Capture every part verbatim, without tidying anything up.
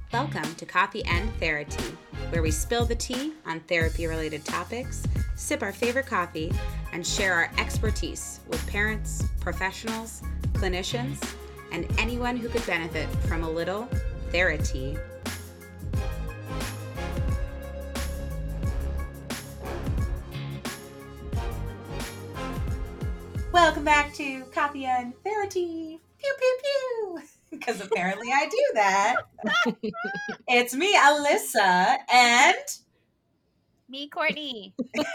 Welcome to Coffee and Therapy, where we spill the tea on therapy-related topics, sip our favorite coffee, and share our expertise with parents, professionals, clinicians, and anyone who could benefit from a little therapy. Welcome back to Coffee and Therapy. Pew, pew, pew. Because apparently I do that. It's me, Alyssa, and... Me, Courtney.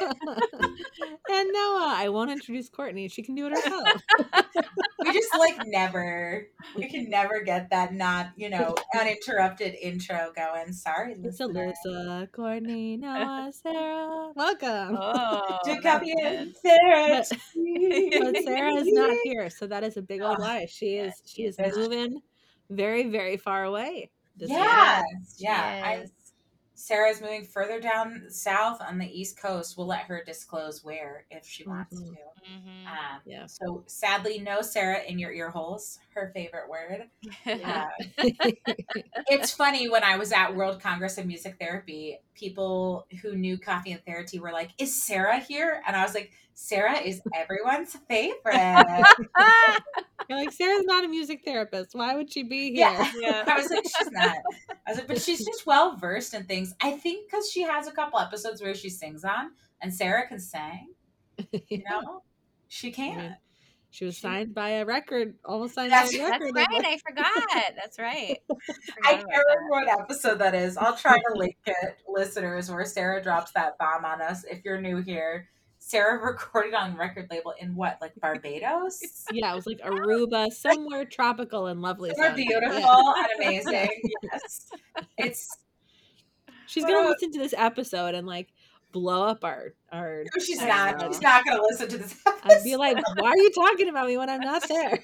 And Noah. I won't introduce Courtney. She can do it herself. We just like never, we can never get that not, you know, uninterrupted intro going. Sorry, It's listener. Alyssa, Courtney, Noah, Sarah. Welcome. Oh, To that's Coffee good. and Therapy. But Sarah is not here, so that is a big old Oh, lie. She yeah, is she she is is. moving very, very far away. this week. Yes, She yeah. I, is. Sarah's moving further down south on the East Coast. We'll let her disclose where if she wants Mhm. to. Mhm. Um, Yeah. So sadly, no Sarah in your ear holes. Her favorite word. Uh, it's funny, when I was at World Congress of Music Therapy, people who knew Coffee and Therapy were like, "Is Sarah here?" And I was like, "Sarah is everyone's favorite." You're like, Sarah's not a music therapist. Why would she be here? Yeah. Yeah. I was like, she's not. I was like, but she's just well versed in things. I think because she has a couple episodes where she sings on, and Sarah can sing. You know, she can. I mean, she was She- signed by a record, almost signed That's- by a That's record. right. label. I forgot. That's right. I Forgot can't about that. remember what episode that is. I'll try to link it, listeners, where Sarah drops that bomb on us. If you're new here, Sarah recorded on record label in what, like Barbados? Yeah, it was like Aruba, somewhere tropical and lovely. Somewhere sounding. beautiful Yeah. and amazing. Yes, it's. She's gonna listen to this episode and like blow up our our. No, she's I not. know. She's not going to listen to this episode. I'd be like, why are you talking about me when I'm not there?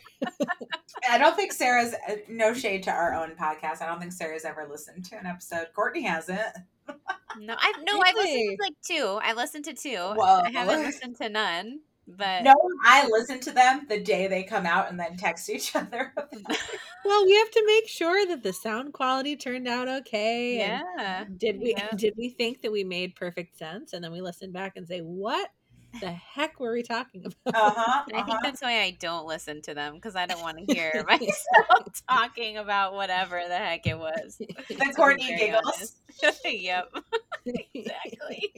I don't think Sarah's, uh, no shade to our own podcast. I don't think Sarah's ever listened to an episode. Courtney hasn't. No, I've no. I've listened Really? to like two. I listened to two. Whoa. I haven't listened to none. But No, I listen to them the day they come out and then text each other. Well, we have to make sure that the sound quality turned out okay. and yeah. Did we Yeah. did we think that we made perfect sense? And then we listen back and say, what the heck were we talking about? Uh-huh. And I think uh-huh. that's why I don't listen to them, because I don't want to hear myself talking about whatever the heck it was. The Courtney Very giggles. honest. Yep. Exactly.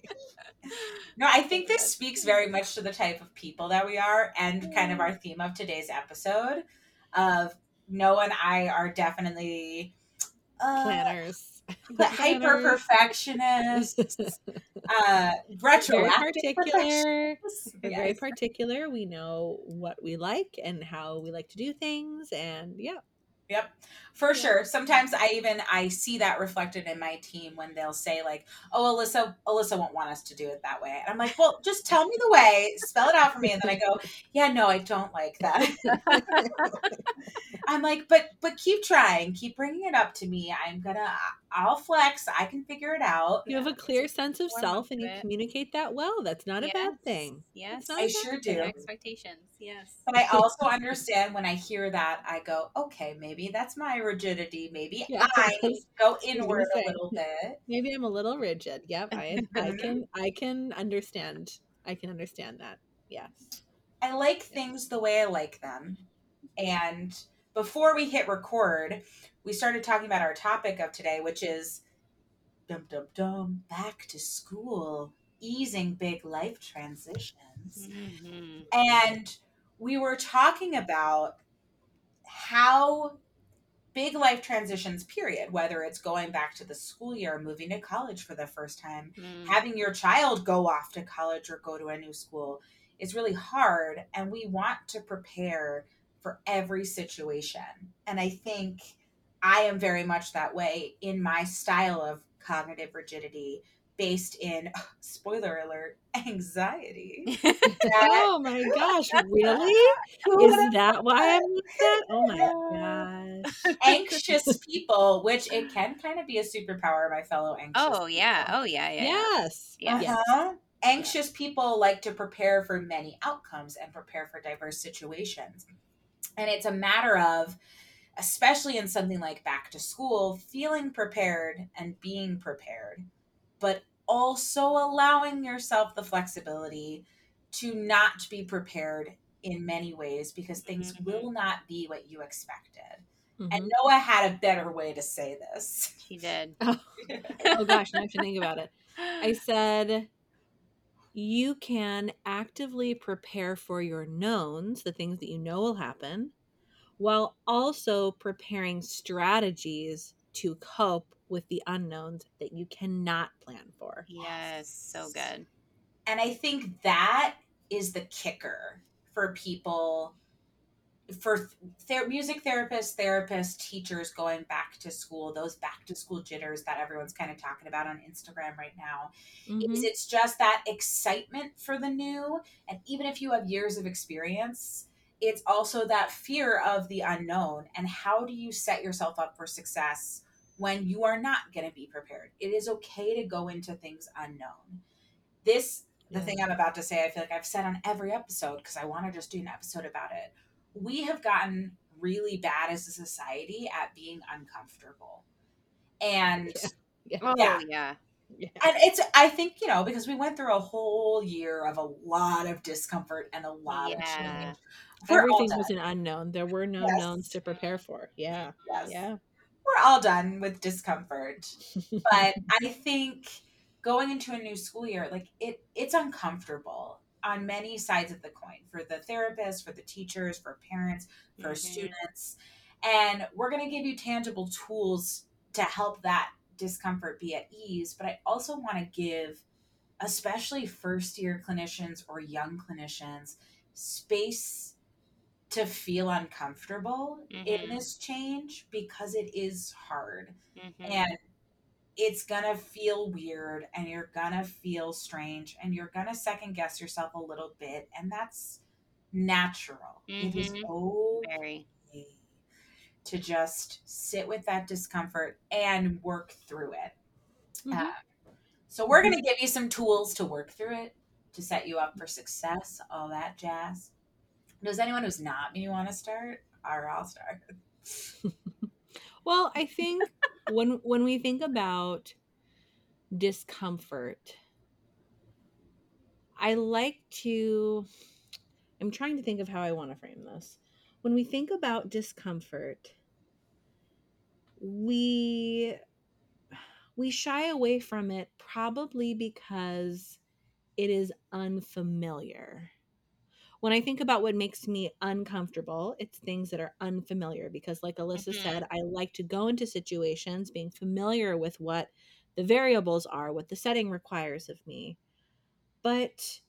No, I think this speaks very much to the type of people that we are, and kind of our theme of today's episode of Noah and I are definitely uh, Planners. hyper perfectionists, uh, Very retroactive particular. perfectionists. We're Yes. very particular. We know what we like and how we like to do things. And yeah. Yep, for Yeah. sure. Sometimes I even I see that reflected in my team when they'll say like, "Oh, Alyssa, Alyssa won't want us to do it that way," and I'm like, "Well, just tell me the way, spell it out for me," and then I go, "Yeah, no, I don't like that." I'm like, "But but keep trying, keep bringing it up to me. I'm gonna, I'll flex. I can figure it out." You have a clear sense of Warm self up and to you it. communicate that well. That's not a bad thing. Yes. It's not I a bad sure thing. do. Expectations. Yes. But I also understand when I hear that, I go, okay, maybe that's my rigidity. Maybe Yeah, I that's- go gonna inward a say. little bit. Maybe I'm a little rigid. Yep, I I can I can understand. I can understand that. Yes. I like things the way I like them. And before we hit record, we started talking about our topic of today, which is dum dum dum back to school, easing big life transitions. Mhm. And we were talking about how big life transitions, period, whether it's going back to the school year, moving to college for the first time, Mm. having your child go off to college or go to a new school, is really hard. And we want to prepare for every situation. And I think I am very much that way in my style of cognitive rigidity, based in, spoiler alert, anxiety. Oh my gosh, really? Is that why I'm like that? Oh my gosh. Anxious people, which it can kind of be a superpower, my fellow anxious Oh yeah. people. Oh yeah. Yeah. yeah. Yes. Yes. Yes. Uh-huh. Anxious people like to prepare for many outcomes and prepare for diverse situations. And it's a matter of especially in something like back to school, feeling prepared and being prepared, but also allowing yourself the flexibility to not be prepared in many ways because things Mm-hmm. will not be what you expected. And Mhm. Noah had a better way to say this. He did. Oh, oh gosh, now I have to think about it. I said, you can actively prepare for your knowns, the things that you know will happen, while also preparing strategies to cope with the unknowns that you cannot plan for. Yes, so good. And I think that is the kicker for people, for ther- music therapists, therapists, teachers going back to school, those back to school jitters that everyone's kind of talking about on Instagram right now, is Mhm. it's just that excitement for the new. And even if you have years of experience, it's also that fear of the unknown. And how do you set yourself up for success when you are not going to be prepared? It is okay to go into things unknown. This, the Yeah. thing I'm about to say, I feel like I've said on every episode because I want to just do an episode about it. We have gotten really bad as a society at being uncomfortable. And Yeah. Oh, yeah, yeah. Yeah. and it's, I think, you know, because we went through a whole year of a lot of discomfort and a lot of Yeah. change. We're all Everything done. was an unknown. There were no knowns Yes. to prepare for. Yeah. Yes. Yeah. We're all done with discomfort. But I think going into a new school year, like it, it's uncomfortable on many sides of the coin for the therapists, for the teachers, for parents, for Mhm. students. And we're going to give you tangible tools to help that discomfort be at ease. But I also want to give, especially first year clinicians or young clinicians, space to feel uncomfortable in Mhm. this change because it is hard. Mhm. And it's gonna feel weird and you're gonna feel strange and you're gonna second guess yourself a little bit, and that's natural. It is Mhm. okay Very. to just sit with that discomfort and work through it. Uh, Mhm. so we're gonna give you some tools to work through it, to set you up for success, all that jazz. Does anyone who's not me want to start? Or I'll start. Well, I think when when we think about discomfort, I like to I'm trying to think of how I want to frame this. When we think about discomfort, we we shy away from it probably because it is unfamiliar. When I think about what makes me uncomfortable, it's things that are unfamiliar because, like Alyssa Mhm. said, I like to go into situations being familiar with what the variables are, what the setting requires of me. But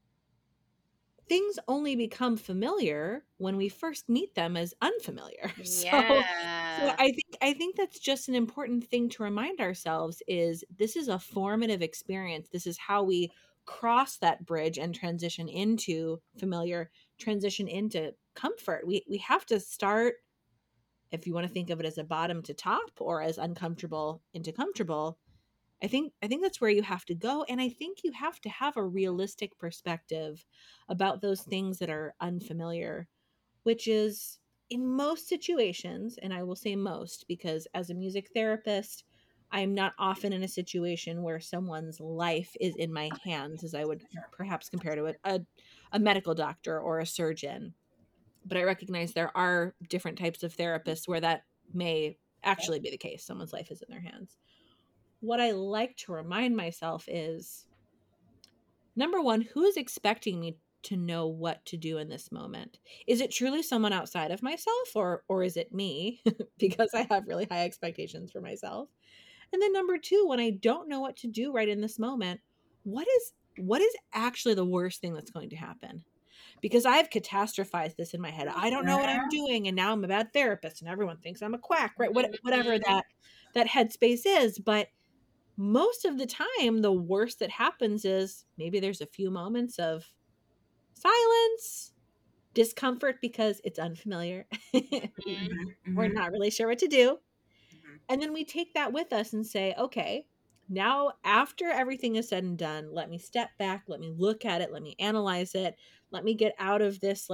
things only become familiar when we first meet them as unfamiliar. So so Yeah. I think I think that's just an important thing to remind ourselves is this is a formative experience. This is how we cross that bridge and transition into familiar, transition into comfort. We we have to start, if you want to think of it as a bottom to top or as uncomfortable into comfortable. I think I think that's where you have to go, and I think you have to have a realistic perspective about those things that are unfamiliar, which is in most situations, and I will say most because as a music therapist, I am not often in a situation where someone's life is in my hands as I would perhaps compare to a, a, a medical doctor or a surgeon. But I recognize there are different types of therapists where that may actually be the case. Someone's life is in their hands. What I like to remind myself is number one, who is expecting me to know what to do in this moment? Is it truly someone outside of myself or or is it me because I have really high expectations for myself? And then number two, when I don't know what to do right in this moment, what is what is actually the worst thing that's going to happen? Because I've catastrophized this in my head. I don't know what I'm doing and now I'm a bad therapist and everyone thinks I'm a quack, right? What, whatever Mhm. that that headspace is, but most of the time the worst that happens is maybe there's a few moments of silence, discomfort because it's unfamiliar. Mhm. Mm-hmm, We're mm-hmm, not really sure what to do. mm-hmm. And then we take that with us and say, okay, now after everything is said and done, let me step back, let me look at it, let me analyze it, let me get out of this like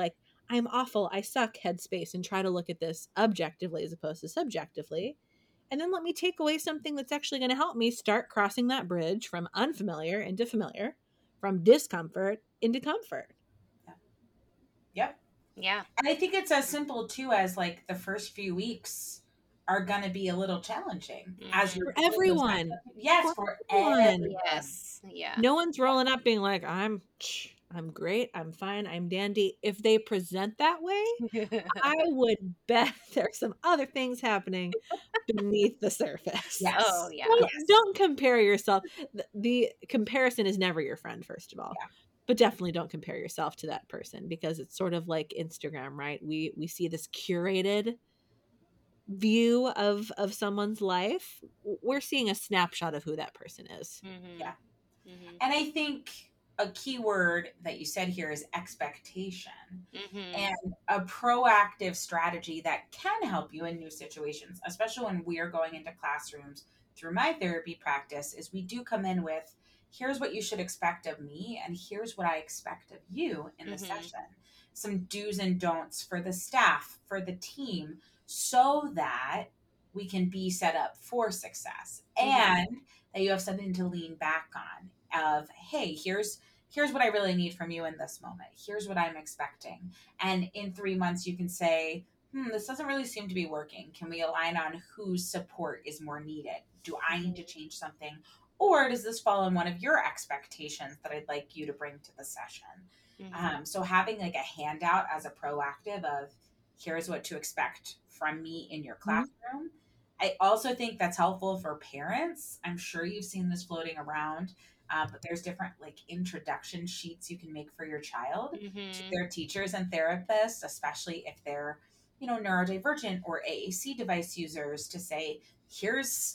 I'm awful, I suck headspace and try to look at this objectively as opposed to subjectively. And then let me take away something that's actually going to help me start crossing that bridge from unfamiliar into familiar, from discomfort into comfort. Yep. Yeah. And I think it's as simple too as like the first few weeks are going to be a little challenging Mhm. as you're For building those everyone. back- Yes, For for everyone. everyone. Yes. Yeah. No one's rolling up being like, I'm I'm great, I'm fine, I'm dandy. If they present that way, I would bet there's some other things happening beneath the surface. Yes. Oh, yeah. Don't, Yes. don't compare yourself. The, the comparison is never your friend, first of all. Yeah. But definitely don't compare yourself to that person, because it's sort of like Instagram, right? We we see this curated view of of someone's life. We're seeing a snapshot of who that person is. Mhm. Yeah. Mhm. And I think a key word that you said here is expectation. Mhm. And a proactive strategy that can help you in new situations, especially when we are going into classrooms through my therapy practice, is we do come in with, here's what you should expect of me, and here's what I expect of you in the Mhm. session. Some do's and don'ts for the staff, for the team, so that we can be set up for success, Mhm. and that you have something to lean back on of, hey, here's here's what I really need from you in this moment. Here's what I'm expecting. And in three months, you can say, hmm, this doesn't really seem to be working. Can we align on whose support is more needed? Do I need to change something? Or does this fall in one of your expectations that I'd like you to bring to the session? Mhm. Um, so having like a handout as a proactive of, here's what to expect from me in your classroom. I also think that's helpful for parents. I'm sure you've seen this floating around. Um, but there's different like introduction sheets you can make for your child to Mhm. their teachers and therapists, especially if they're, you know, neurodivergent or A A C device users, to say, here's,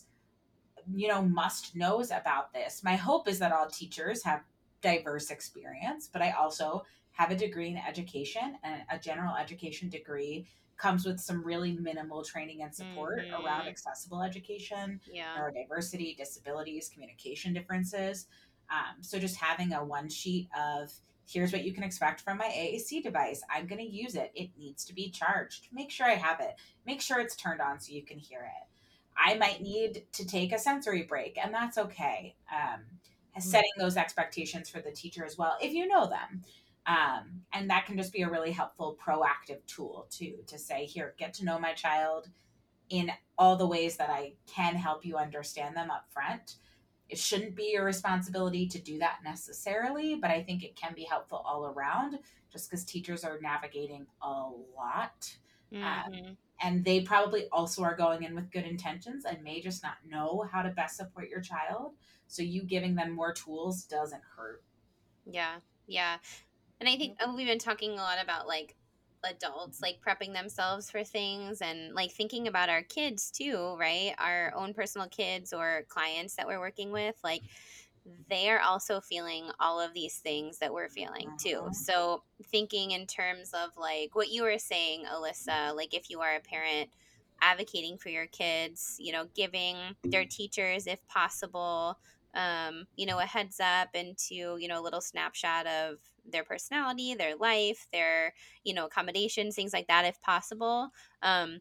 you know, must knows about this. My hope is that all teachers have diverse experience, but I also have a degree in education, and a general education degree comes with some really minimal training and support around Mhm. accessible education, Yeah. neurodiversity, disabilities, communication differences. Um, so just having a one sheet of, here's what you can expect from my A A C device. I'm going to use it. It needs to be charged. Make sure I have it. Make sure it's turned on so you can hear it. I might need to take a sensory break, and that's okay. Um, setting those expectations for the teacher as well, if you know them. Um, and that can just be a really helpful proactive tool too, to say, here, get to know my child in all the ways that I can help you understand them up front. It shouldn't be your responsibility to do that necessarily, but I think it can be helpful all around, just because teachers are navigating a lot. Um, Mhm. and they probably also are going in with good intentions and may just not know how to best support your child. So you giving them more tools doesn't hurt. Yeah. Yeah. And I think uh, we've been talking a lot about like adults like prepping themselves for things and like thinking about our kids too, right? Our own personal kids or clients that we're working with, like they are also feeling all of these things that we're feeling too. Mhm. So thinking in terms of like what you were saying, Alyssa, like if you are a parent advocating for your kids, you know, giving their teachers if possible um, you know, a heads up into, you know, a little snapshot of their personality, their life, their, you know, accommodations, things like that, if possible. Um,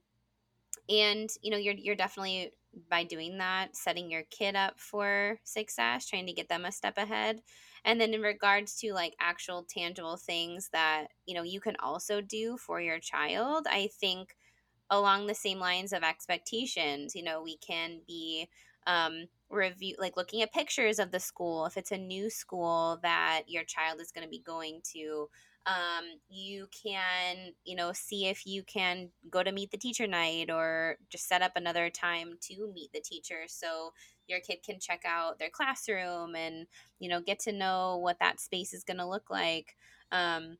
and, you know, you're, you're definitely by doing that, setting your kid up for success, trying to get them a step ahead. And then in regards to like actual tangible things that, you know, you can also do for your child, I think along the same lines of expectations, you know, we can be um review like looking at pictures of the school if it's a new school that your child is going to be going to. Um you can, you know, see if you can go to meet the teacher night or just set up another time to meet the teacher so your kid can check out their classroom and, you know, get to know what that space is going to look like. um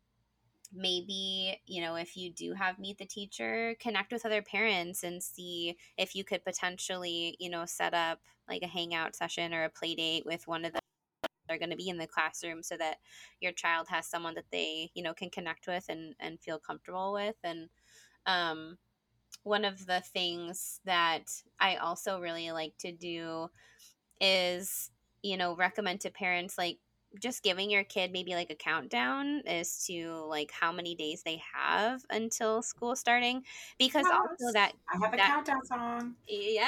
maybe, you know, if you do have meet the teacher, connect with other parents and see if you could potentially, you know, set up like a hangout session or a play date with one of them that are going to be in the classroom so that your child has someone that they, you know, can connect with and and feel comfortable with. And um one of the things that I also really like to do is, you know, recommend to parents like just giving your kid maybe like a countdown as to like how many days they have until school starting, because also Yes. that I have a that countdown song.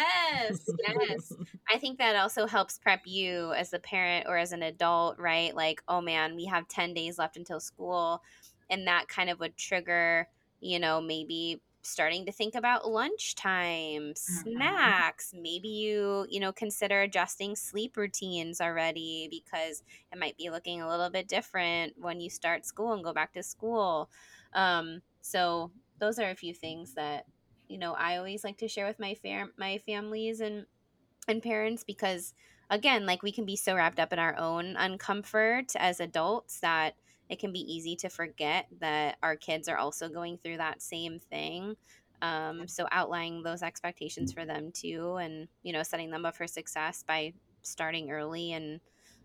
yes, yes. I think that also helps prep you as a parent or as an adult, right? Like, oh man, we have ten days left until school. And that kind of would trigger, you know, maybe starting to think about lunchtime, Mhm. snacks. Maybe you, you know, consider adjusting sleep routines already, because it might be looking a little bit different when you start school and go back to school. Um, so those are a few things that, you know, I always like to share with my fam- my families and and parents, because again, like, we can be so wrapped up in our own uncomfort as adults that it can be easy to forget that our kids are also going through that same thing. Um, so outlining those expectations for them too, and, you know, setting them up for success by starting early and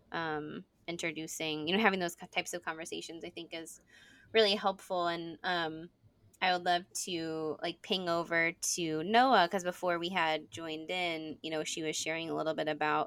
um, introducing, you know, having those types of conversations, I think is really helpful. And um, I would love to like ping over to Noah, because before we had joined in, you know, she was sharing a little bit about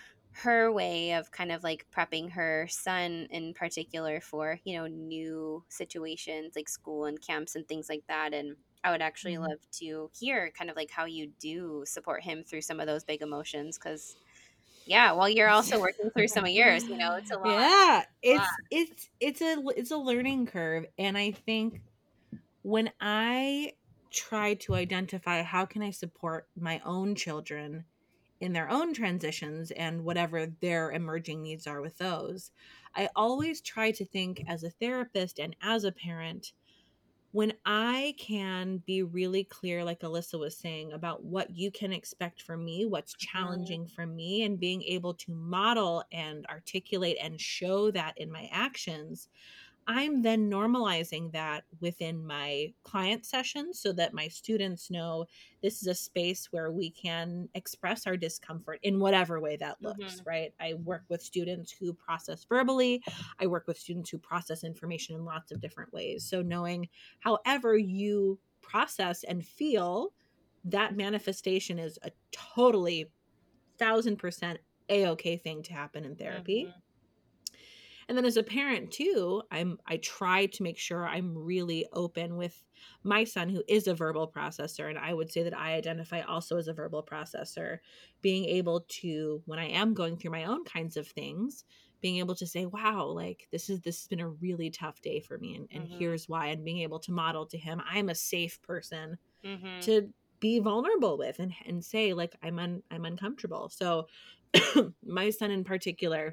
her way of kind of like prepping her son in particular for, you know, new situations like school and camps and things like that. And I would actually Mhm. love to hear kind of like how you do support him through some of those big emotions, because yeah, while you're also working through some of yours, you know, it's a lot. Yeah, Lot. it's it's it's a it's a learning curve, and I think when I try to identify how can I support my own children in their own transitions and whatever their emerging needs are with those, I always try to think as a therapist and as a parent, when I can be really clear, like Alyssa was saying, about what you can expect from me, what's Mhm, challenging from me, and being able to model and articulate and show that in my actions, I'm then normalizing that within my client sessions so that my students know this is a space where we can express our discomfort in whatever way that looks, mhm, right? I work with students who process verbally. I work with students who process information in lots of different ways. So knowing however you process and feel, that manifestation is a totally thousand percent a-okay thing to happen in therapy. mhm, And then as a parent too, I'm I try to make sure I'm really open with my son who is a verbal processor, and I would say that I identify also as a verbal processor, being able to, when I am going through my own kinds of things, being able to say, wow, like this is this has been a really tough day for me, and, and mhm, here's why, and being able to model to him I'm a safe person mhm, to be vulnerable with, and, and say like I'm un, I'm uncomfortable. So my son in particular,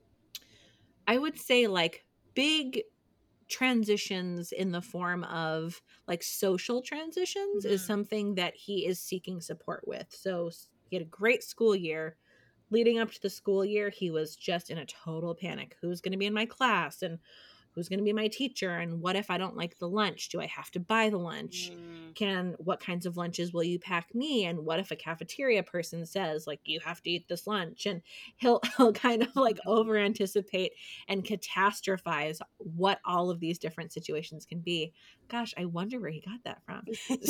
I would say like big transitions in the form of like social transitions is mhm, something that he is seeking support with. So s- he had a great school year. Leading up to the school year, he was just in a total panic. Who's going to be in my class and who's going to be my teacher, and what if I don't like the lunch? Do I have to buy the lunch? mm, Can what kinds of lunches will you pack me? And what if a cafeteria person says like you have to eat this lunch? And he'll he'll kind of like mhm. over anticipate and catastrophize what all of these different situations can be. Gosh, I wonder where he got that from.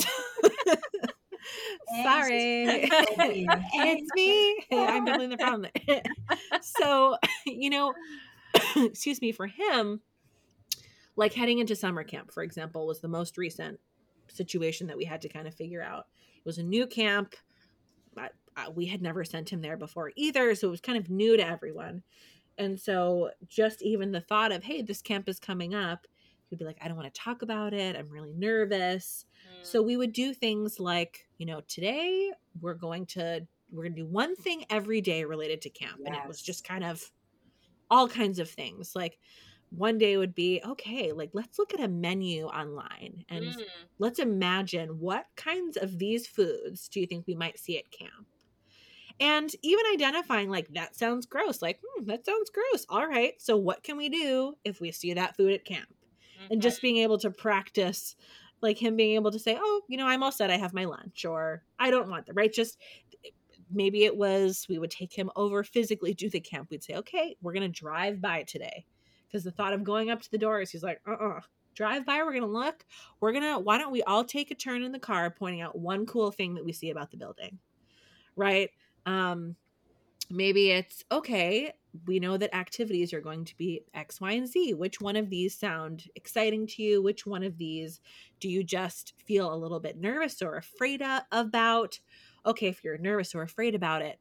Anxious Sorry. people being It's me. I'm anxious. definitely the problem. So, you know, excuse me, for him, like heading into summer camp, for example, was the most recent situation that we had to kind of figure out. It was a new camp. I, I, we had never sent him there before either. So it was kind of new to everyone. And so just even the thought of, hey, this camp is coming up, he'd be like, I don't want to talk about it. I'm really nervous. So Mm, we would do things like, you know, today we're going to we're going to do one thing every day related to camp. And it was Yes. just kind of all kinds of things. Like one day would be, okay, like let's look at a menu online and mm, let's imagine what kinds of these foods do you think we might see at camp? And even identifying like that sounds gross, like, hmm, that sounds gross. All right. So what can we do if we see that food at camp? And mhm, just being able to practice, like him being able to say, oh, you know, I'm all set. I have my lunch, or I don't want them, right? Just maybe it was we would take him over physically to the camp. We'd say, okay, we're going to drive by today. Because the thought of going up to the doors, he's like, uh uh drive by. We're going to look. We're going to, why don't we all take a turn in the car pointing out one cool thing that we see about the building? Right. Um, maybe it's okay, we know that activities are going to be X, Y, and Z. Which one of these sound exciting to you? Which one of these do you just feel a little bit nervous or afraid of, about? Okay, if you're nervous or afraid about it,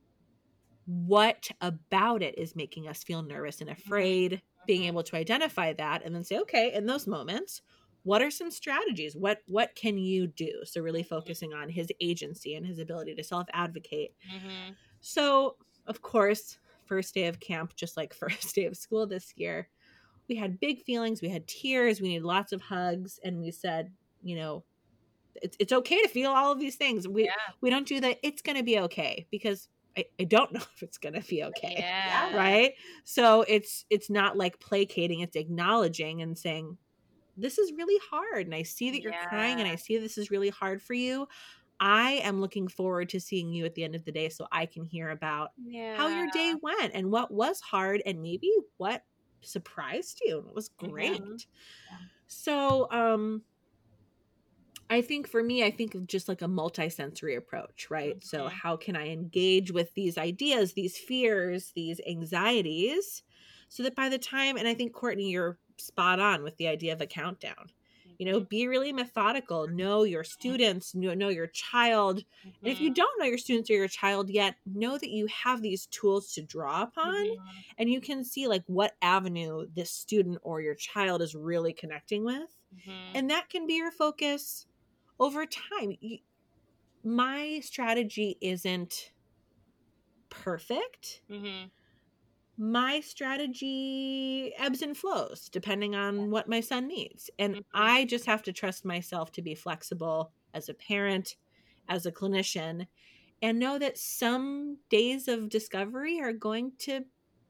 what about it is making us feel nervous and afraid? Mm-hmm. Being able to identify that and then say, okay, in those moments, what are some strategies? What what can you do? So really focusing on his agency and his ability to self-advocate. Mm-hmm. So, of course, first day of camp, just like first day of school this year, we had big feelings. We had tears. We needed lots of hugs. And we said, you know, it's, it's okay to feel all of these things. We, yeah. we don't do that. It's going to be okay, because I, I don't know if it's going to be okay. Yeah. Right. So it's, it's not like placating, it's acknowledging and saying, this is really hard. And I see that you're yeah. crying, and I see this is really hard for you. I am looking forward to seeing you at the end of the day, so I can hear about yeah. how your day went and what was hard and maybe what surprised you and was great. Mm-hmm. Yeah. So, um, I think for me, I think of just like a multisensory approach, right? Mm-hmm. So how can I engage with these ideas, these fears, these anxieties, so that by the time, and I think, Courtney, you're spot on with the idea of a countdown. Mm-hmm. You know, be really methodical, know your students, know, know your child. Mm-hmm. And if you don't know your students or your child yet, know that you have these tools to draw upon, mm-hmm. and you can see like what avenue this student or your child is really connecting with. Mm-hmm. And that can be your focus over time. My strategy isn't perfect. Mm-hmm. My strategy ebbs and flows depending on what my son needs. And mm-hmm. I just have to trust myself to be flexible as a parent, as a clinician, and know that some days of discovery are going to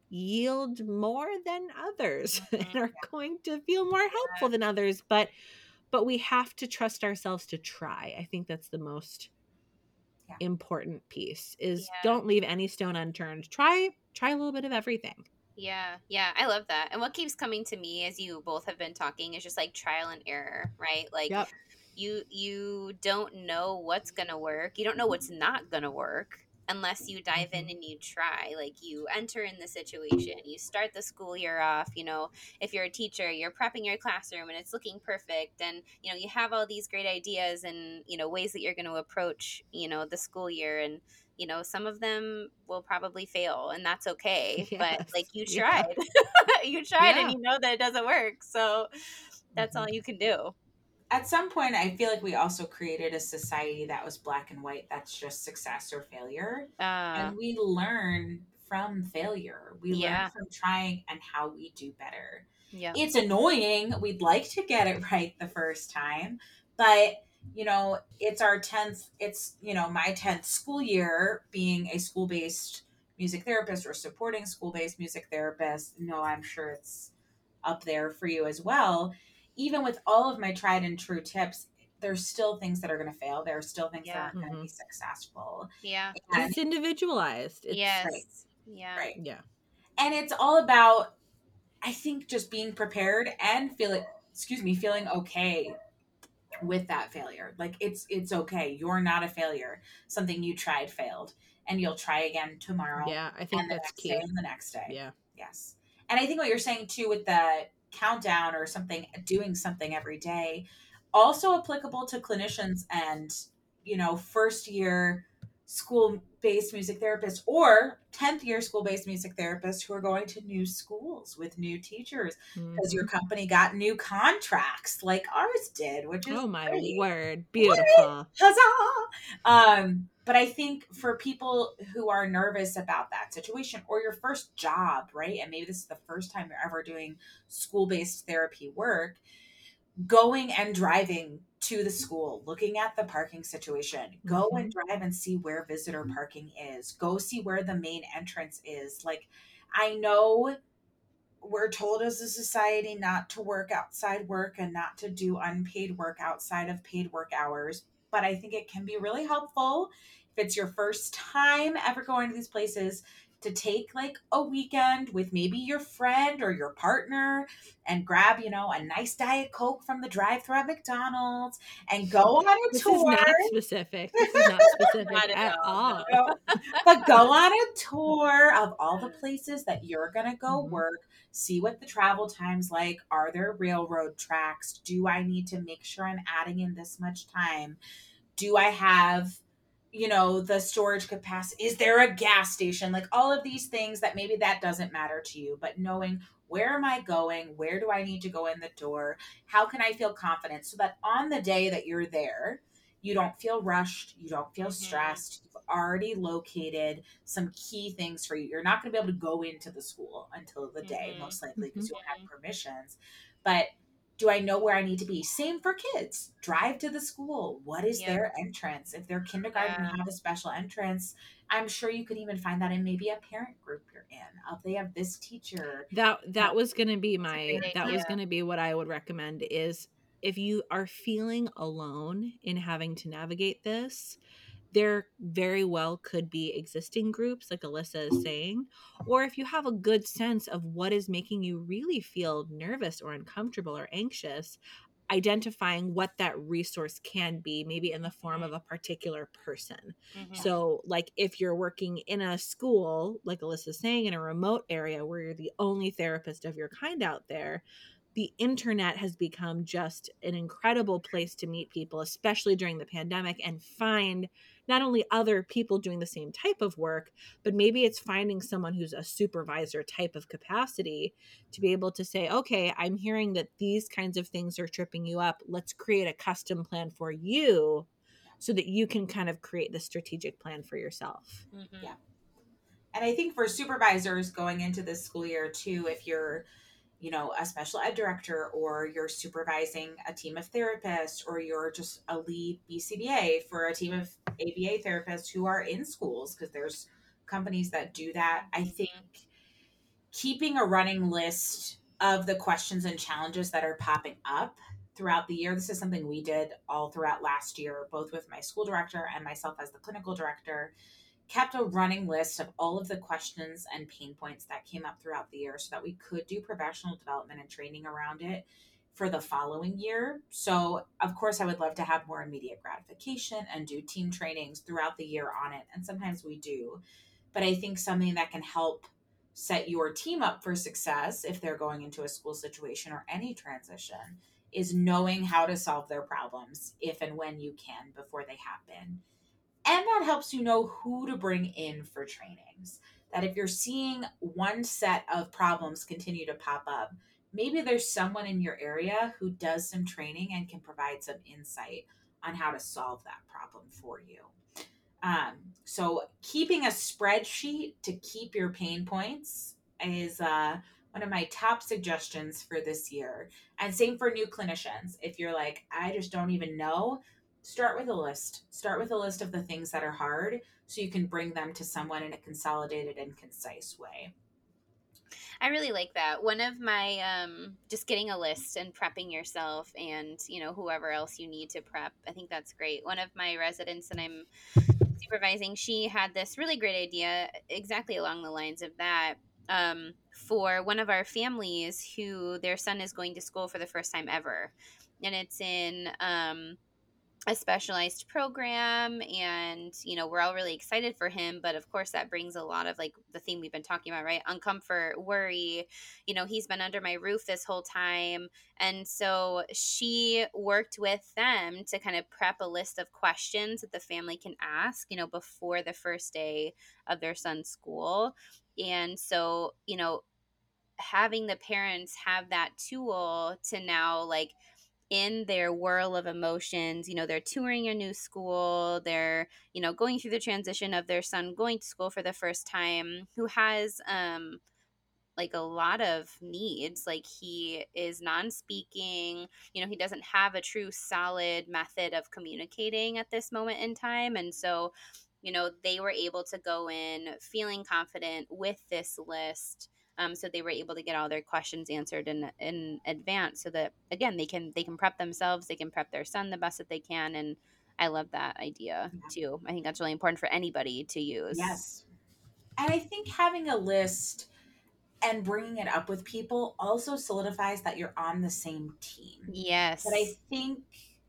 yield more than others, mm-hmm. and are going to feel more helpful yeah. than others. But But we have to trust ourselves to try. I think that's the most yeah. important piece, is yeah. don't leave any stone unturned. Try, try a little bit of everything. Yeah. Yeah. I love that. And what keeps coming to me as you both have been talking is just like trial and error, right? Like yep. you, you don't know what's going to work. You don't know what's not going to work unless you dive in and you try. Like you enter in the situation, you start the school year off, you know, if you're a teacher, you're prepping your classroom and it's looking perfect, and you know, you have all these great ideas and, you know, ways that you're going to approach, you know, the school year, and you know, some of them will probably fail, and that's okay. Yes. But like you tried, yeah. you tried yeah. and you know that it doesn't work, so that's mm-hmm. all you can do. At some point, I feel like we also created a society that was black and white. That's just success or failure. Uh, and we learn from failure. We yeah. learn from trying and how we do better. Yeah. It's annoying. We'd like to get it right the first time. But, you know, it's our tenth, it's, you know, my tenth school year being a school-based music therapist or supporting school-based music therapist. No, I'm sure it's up there for you as well. Even with all of my tried and true tips, there's still things that are going to fail. There are still things yeah. that aren't mm-hmm. going to be successful. Yeah. And it's individualized. It's, yes. Right. Yeah. Right. Yeah. And it's all about, I think, just being prepared and feeling, excuse me, feeling okay with that failure. Like it's, it's okay. You're not a failure. Something you tried failed, and you'll try again tomorrow. Yeah. I think and the that's next key. day and the next day. Yeah. Yes. And I think what you're saying too with the countdown or something, doing something every day, also applicable to clinicians and, you know, first year school-based music therapists or tenth year school-based music therapists who are going to new schools with new teachers because mm-hmm. your company got new contracts like ours did, which is oh my great. word, beautiful. Huzzah! Um, but I think for people who are nervous about that situation, or your first job, right? And maybe this is the first time you're ever doing school-based therapy work, going and driving to the school, looking at the parking situation, go mm-hmm. and drive and see where visitor parking is, go see where the main entrance is. Like, I know we're told as a society not to work outside work and not to do unpaid work outside of paid work hours, but I think it can be really helpful if it's your first time ever going to these places to take like a weekend with maybe your friend or your partner and grab, you know, a nice Diet Coke from the drive-thru at McDonald's and go on a This is tour. not specific. This is not specific Not at at all, all. No. But go on a tour of all the places that you're going to go Mhm. work, see what the travel time's like. Are there railroad tracks? Do I need to make sure I'm adding in this much time? Do I have, you know, the storage capacity? Is there a gas station? Like all of these things that maybe that doesn't matter to you, but knowing where am I going? Where do I need to go in the door? How can I feel confident so that on the day that you're there, you don't feel rushed, you don't feel Mhm. stressed. You've already located some key things for you. You're not going to be able to go into the school until the day, Mhm. most likely, because Mhm. you won't have permissions. But do I know where I need to be? Same for kids. Drive to the school. What is Yep. their entrance? If they're kindergarten Yeah. and have a special entrance, I'm sure you could even find that in maybe a parent group you're in. If they have this teacher. That that was going to be That's a my great that was idea. going to be what I would recommend is if you are feeling alone in having to navigate this, there very well could be existing groups like Alyssa is saying, or if you have a good sense of what is making you really feel nervous or uncomfortable or anxious, identifying what that resource can be, maybe in the form of a particular person. Mhm. So, like if you're working in a school, like Alyssa's saying, in a remote area where you're the only therapist of your kind out there, the internet has become just an incredible place to meet people, especially during the pandemic, and find not only other people doing the same type of work, but maybe it's finding someone who's a supervisor type of capacity to be able to say, okay, I'm hearing that these kinds of things are tripping you up. Let's create a custom plan for you so that you can kind of create the strategic plan for yourself. Mhm. Yeah. And I think for supervisors going into this school year too, if you're, you know, a special ed director or you're supervising a team of therapists or you're just a lead B C B A for a team of A B A therapists who are in schools, because there's companies that do that. I think keeping a running list of the questions and challenges that are popping up throughout the year. This is something we did all throughout last year, both with my school director and myself as the clinical director, kept a running list of all of the questions and pain points that came up throughout the year so that we could do professional development and training around it for the following year. So, of course, I would love to have more immediate gratification and do team trainings throughout the year on it. And sometimes we do. But I think something that can help set your team up for success if they're going into a school situation or any transition is knowing how to solve their problems if and when you can before they happen. And that helps you know who to bring in for trainings. That if you're seeing one set of problems continue to pop up, maybe there's someone in your area who does some training and can provide some insight on how to solve that problem for you. Um, so keeping a spreadsheet to keep your pain points is uh, one of my top suggestions for this year. And same for new clinicians. If you're like, I just don't even know, start with a list. Start with a list of the things that are hard so you can bring them to someone in a consolidated and concise way. I really like that. One of my um just getting a list and prepping yourself and, you know, whoever else you need to prep. I think that's great. One of my residents that I'm supervising, she had this really great idea exactly along the lines of that. Um, for one of our families who their son is going to school for the first time ever. And it's in um a specialized program, and you know we're all really excited for him, but of course that brings a lot of like the theme we've been talking about, right? Uncomfort, worry. You know, he's been under my roof this whole time. And so she worked with them to kind of prep a list of questions that the family can ask, you know, before the first day of their son's school. And so, you know, having the parents have that tool to now, like, in their whirl of emotions, you know, they're touring a new school, they're, you know, going through the transition of their son going to school for the first time, who has um like a lot of needs. Like, he is non-speaking, you know, he doesn't have a true solid method of communicating at this moment in time. And so, you know, they were able to go in feeling confident with this list. Um, so they were able to get all their questions answered in in advance, so that again they can they can prep themselves, they can prep their son the best that they can. And I love that idea Yeah. too. I think that's really important for anybody to use. Yes. And I think having a list and bringing it up with people also solidifies that you're on the same team. But I Yes. think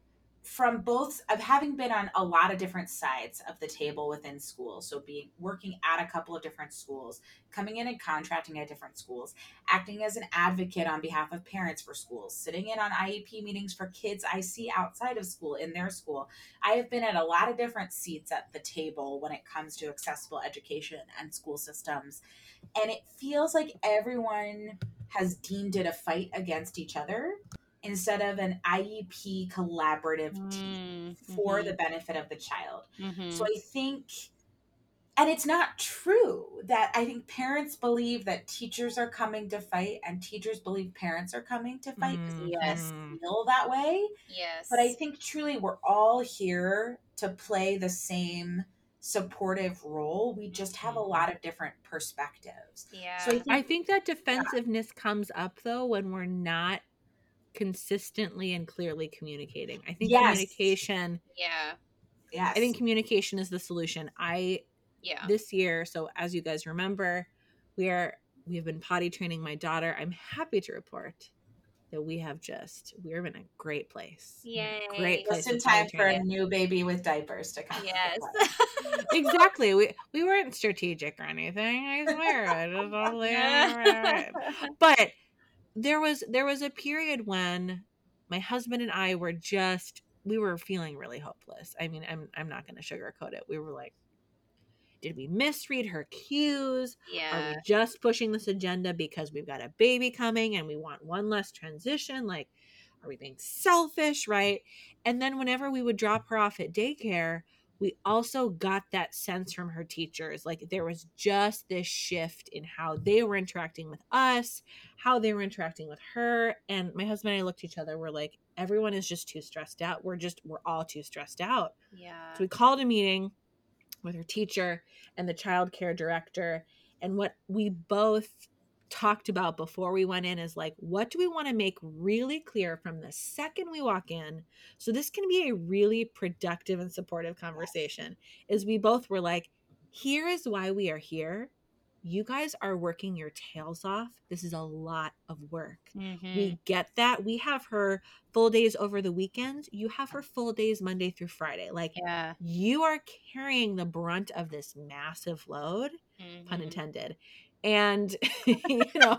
from both of having been on a lot of different sides of the table within schools, so being working at a couple of different schools, coming in and contracting at different schools, acting as an advocate on behalf of parents for schools, sitting in on I E P meetings for kids I see outside of school in their school, I have been at a lot of different seats at the table when it comes to accessible education and school systems, and it feels like everyone has deemed it a fight against each other instead of an I E P collaborative team Mm, for mm-hmm. the benefit of the child. So Mm-hmm. I think, and it's not true that I think parents believe that teachers are coming to fight and teachers believe parents are coming to fight because it can Yes. Mhm. feel that way. But I Yes. think truly we're all here to play the same supportive role. We just have a Mhm. lot of different perspectives. So I Yeah. I think, think that yeah, defensiveness comes up though when we're not consistently and clearly communicating. I think yes, communication Yeah. I yes. think communication is the solution. I Yeah. This year, so as you guys remember, we are we have been potty training my daughter. I'm happy to report that we have just we're in a great place. Great Yay. place Just in with potty time for a training. new baby with diapers to come into Yes. play. Exactly. We we weren't strategic or anything. I swear. I just totally But there was there was a period when my husband and I were just we were feeling really hopeless. I mean, I'm I'm not going to sugarcoat it. We were like, did we misread her cues? Are we Yeah. just pushing this agenda because we've got a baby coming and we want one less transition? Like, are we being selfish? Right. And then whenever we would drop her off at daycare, we also got that sense from her teachers. Like, there was just this shift in how they were interacting with us, how they were interacting with her. And my husband and I looked at each other. We're like, everyone is just too stressed out. We're just, we're all too stressed out. So Yeah. we called a meeting with her teacher and the child care director. And what we both talked about before we went in is like, what do we want to make really clear from the second we walk in? So this can be a really productive and supportive conversation. Is we both were like, here is why we are here. You guys are working your tails off. This is a lot of work. Mm-hmm. We get that. We have her full days over the weekends. You have her full days Monday through Friday. Like, Yeah. you are carrying the brunt of this massive load, pun Mm-hmm. intended. And you know,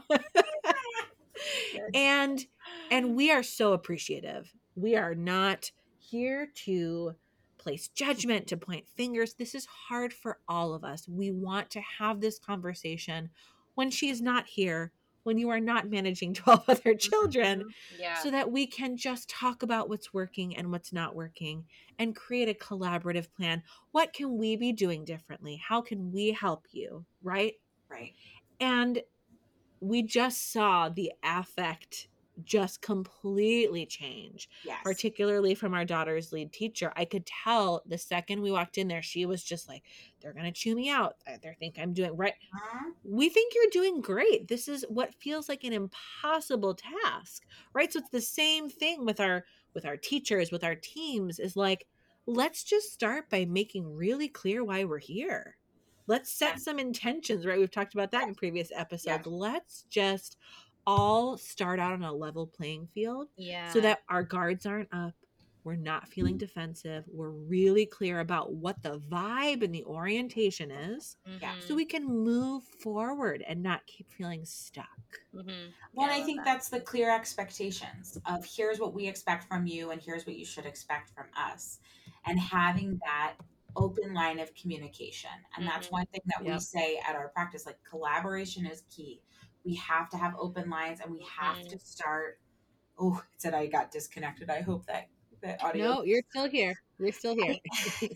and and we are so appreciative. We are not here to place judgment, to point fingers. This is hard for all of us. We want to have this conversation when she's not here, when you are not managing twelve other children, Mhm. Yeah. so that we can just talk about what's working and what's not working and create a collaborative plan. What can we be doing differently? How can we help you? Right. Right. And we just saw the affect just completely change, Yes. particularly from our daughter's lead teacher. I could tell the second we walked in there, she was just like, they're going to chew me out. They think I'm doing right. Mhm. We think you're doing great. This is what feels like an impossible task, right? So it's the same thing with our with our teachers, with our teams, is like, let's just start by making really clear why we're here. Let's Yeah. set some intentions, right? We've talked about that in Yes. previous Yeah. episodes. Let's just all start out on a level playing field so Yeah. that our guards aren't up. We're not feeling defensive. We're really clear about what the vibe and the orientation is Yes. so Mm-hmm. we can move forward and not keep feeling stuck. Mm-hmm. Well, Yeah, and I I love think that. that's the clear expectations of here's what we expect from you and here's what you should expect from us. And having that open line of communication. And that's Mm-hmm. one thing that we Yep. say at our practice, like collaboration is key. We have to have open lines and we have Mm-hmm. to start. Oh, it said I got disconnected. I hope that the audio. No, you're still here. You're still here. I,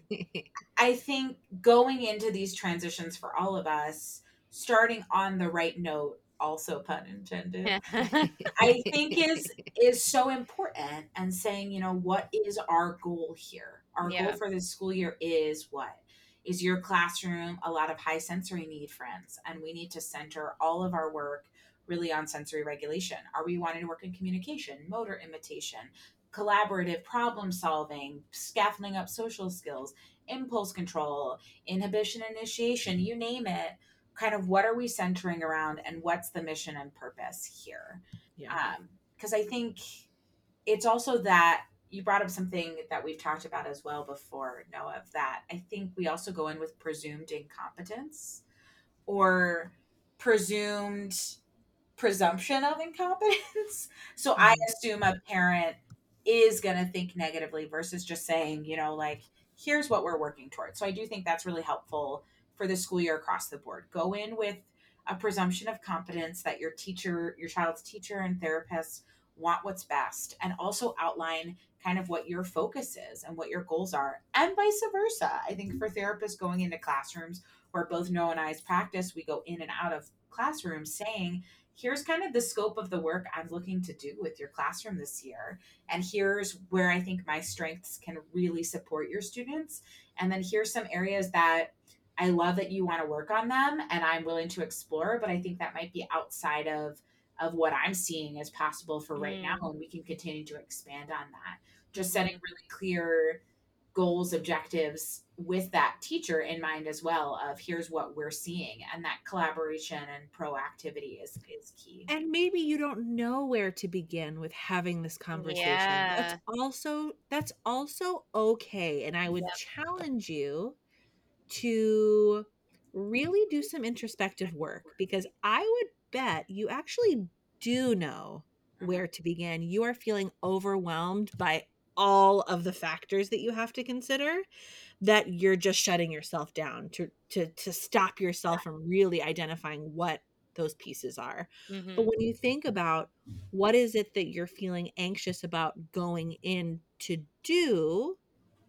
I think going into these transitions for all of us, starting on the right note, also pun intended, I think is is so important, and saying, you know, what is our goal here? Our goal Yeah. for this school year is what? Is your classroom a lot of high sensory need friends? And we need to center all of our work really on sensory regulation. Are we wanting to work in communication, motor imitation, collaborative problem solving, scaffolding up social skills, impulse control, inhibition initiation, you name it? kind of what are we centering around and what's the mission and purpose here? Yeah. Um, because I think it's also that you brought up something that we've talked about as well before, Noah, of that I think we also go in with presumed incompetence or presumed presumption of incompetence. So I Mhm. assume a parent is going to think negatively versus just saying, you know, like, here's what we're working towards. So I do think that's really helpful for the school year across the board. Go in with a presumption of competence that your teacher, your child's teacher and therapist want what's best, and also outline kind of what your focus is and what your goals are, and vice versa. I think for therapists going into classrooms where both Noah and I's practice, we go in and out of classrooms saying, here's kind of the scope of the work I'm looking to do with your classroom this year. And here's where I think my strengths can really support your students. And then here's some areas that I love that you want to work on them and I'm willing to explore, but I think that might be outside of of what I'm seeing as possible for right now. Mm. And we can continue to expand on that. Just Mhm. setting really clear goals, objectives with that teacher in mind as well of here's what we're seeing, and that collaboration and proactivity is is key. And maybe you don't know where to begin with having this conversation. That's Yeah. also that's also okay. And I would Yep. challenge you to really do some introspective work, because I would bet you actually do know Mhm. where to begin. You are feeling overwhelmed by all of the factors that you have to consider, that you're just shutting yourself down to to to stop yourself from really identifying what those pieces are. But Mhm. when you think about what is it that you're feeling anxious about going in to do,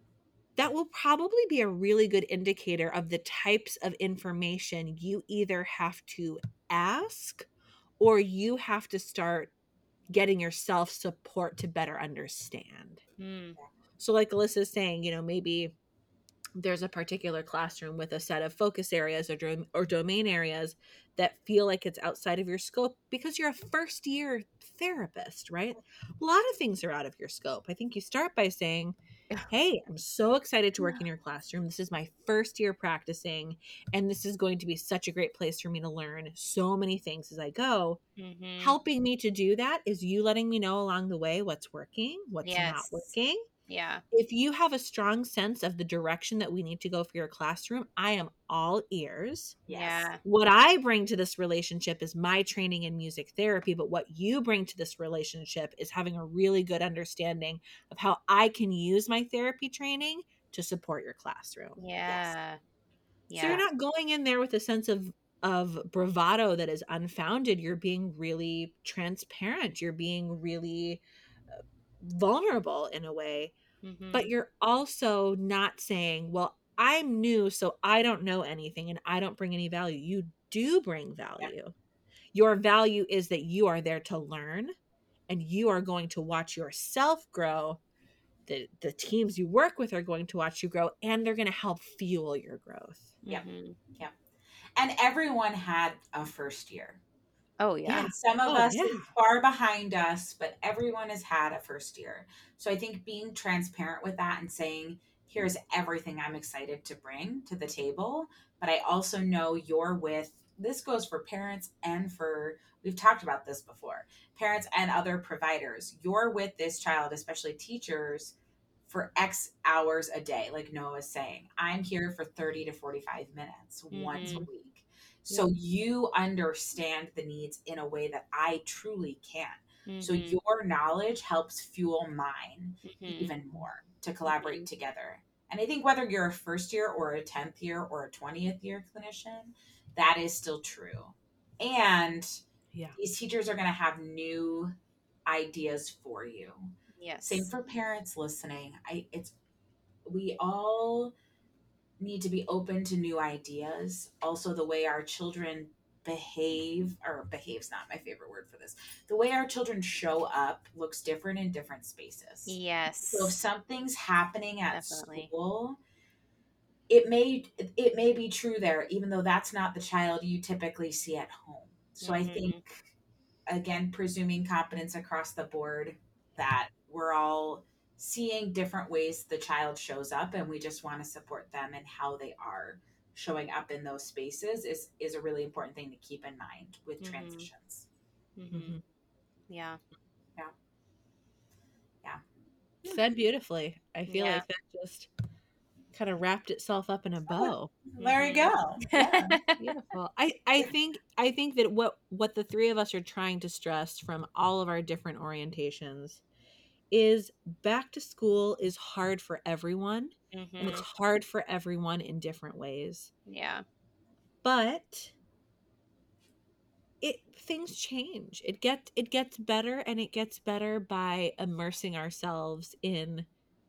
that will probably be a really good indicator of the types of information you either have to ask or you have to start getting yourself support to better understand. Mm. So, like Alyssa's saying, you know, maybe there's a particular classroom with a set of focus areas or, dom- or domain areas that feel like it's outside of your scope because you're a first year therapist, right? A lot of things are out of your scope. I think you start by saying, hey, I'm so excited to work in your classroom. This is my first year practicing, and this is going to be such a great place for me to learn so many things as I go. Mhm. Helping me to do that is you letting me know along the way what's working, what's not Yes. working. Yeah. If you have a strong sense of the direction that we need to go for your classroom, I am all ears. Yes. Yeah. What I bring to this relationship is my training in music therapy, but what you bring to this relationship is having a really good understanding of how I can use my therapy training to support your classroom. Yes. Yeah. So you're Yeah. not going in there with a sense of of bravado that is unfounded. You're being really transparent. You're being really uh, vulnerable in a way, but Mhm. you're also not saying, well, I'm new, so I don't know anything and I don't bring any value. You do bring Yeah. value. Your value is that you are there to learn and you are going to watch yourself grow. The, the teams you work with are going to watch you grow, and they're going to help fuel your growth. Yep. Mhm. Yep. And everyone had a first year. Oh yeah. Yeah. And some of Oh, us yeah. it's far behind us, but everyone has had a first year. So I think being transparent with that and saying, here's everything I'm excited to bring to the table, but I also know you're with, this goes for parents and for, we've talked about this before, parents and other providers. You're with this child, especially teachers, for X hours a day, like Noah's saying. I'm here for thirty to forty-five minutes once a Mhm. week. So Yep. you understand the needs in a way that I truly can't. So Mhm. your knowledge helps fuel mine Mhm. even more to collaborate Mhm. together. And I think whether you're a first year or a tenth year or a twentieth year clinician, that is still true. And Yeah. these teachers are going to have new ideas for you. Same Yes. for parents listening. I it's we all need to be open to new ideas. Also, the way our children behave, or behaves not my favorite word for this. The way our children show up looks different in different spaces. So if Yes. something's happening at Definitely. school, it may it may be true there, even though that's not the child you typically see at home. So I think Mhm. again, presuming competence across the board, that we're all seeing different ways the child shows up and we just want to support them in how they are showing up in those spaces is is a really important thing to keep in mind with Mhm. transitions. Mm-hmm. Mhm. Yeah. Yeah. Yeah. Said beautifully. I feel Yeah. like that just kind of wrapped itself up in a bow. There you go. Yeah. Beautiful. I I think I think that what what the three of us are trying to stress from all of our different orientations is back to school is hard for everyone, and it's Mm-hmm. hard for everyone in different ways. Yeah. But it things change. It gets it gets better, and it gets better by immersing ourselves in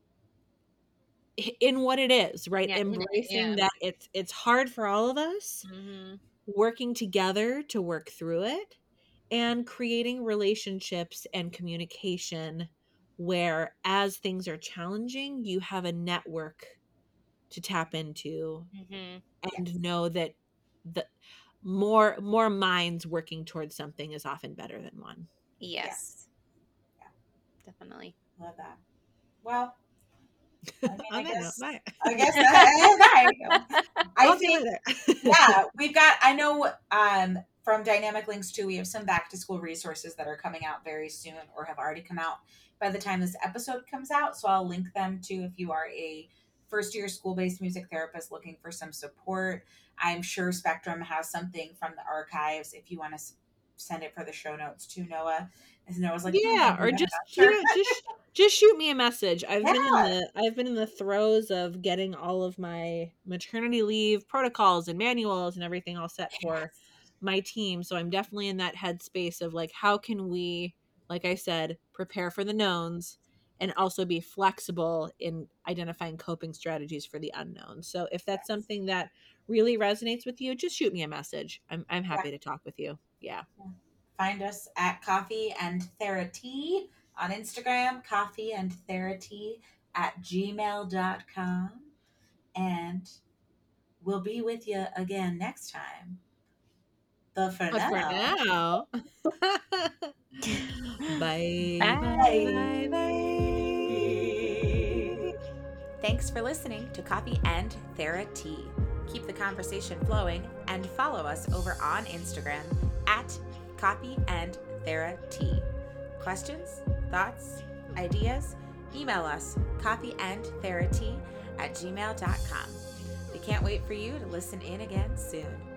in what it is, right? Yeah, in it, Embracing yeah. that it's it's hard for all of us, Mm-hmm. working together to work through it, and creating relationships and communication where as things are challenging, you have a network to tap into Mm-hmm. and Yes. know that the more more minds working towards something is often better than one. Yes. Yes. Yeah. Definitely. Love that. Well, I mean, I On that note, guess, bye. I guess that, there you go. I I'll see you think, later. yeah, we've got, I know um, from Dynamic Links too, we have some back to school resources that are coming out very soon or have already come out by the time this episode comes out. So I'll link them to if you are a first year school based music therapist looking for some support. I'm sure Spectrum has something from the archives if you want to send it for the show notes to Noah. As Noah's like, Yeah, "Hmm, or I'm just not you sure." know, just just shoot me a message. I've Yeah. been in the I've been in the throes of getting all of my maternity leave protocols and manuals and everything all set for my team. So I'm definitely in that headspace of like, how can we, like I said, prepare for the knowns and also be flexible in identifying coping strategies for the unknown. So if that's Yes. something that really resonates with you, just shoot me a message. I'm I'm Yeah. happy to talk with you. Yeah. Find us at Coffee and Therapy on Instagram, Coffee and Therapy at gmail dot com. And we'll be with you again next time. But for But for now, now, bye, Bye. bye, bye, bye. thanks for listening to Coffee and Therapy. Keep the conversation flowing and follow us over on Instagram at Coffee and Therapy. Questions, thoughts, ideas? Email us coffeeandtherapy at gmail dot com. We can't wait for you to listen in again soon.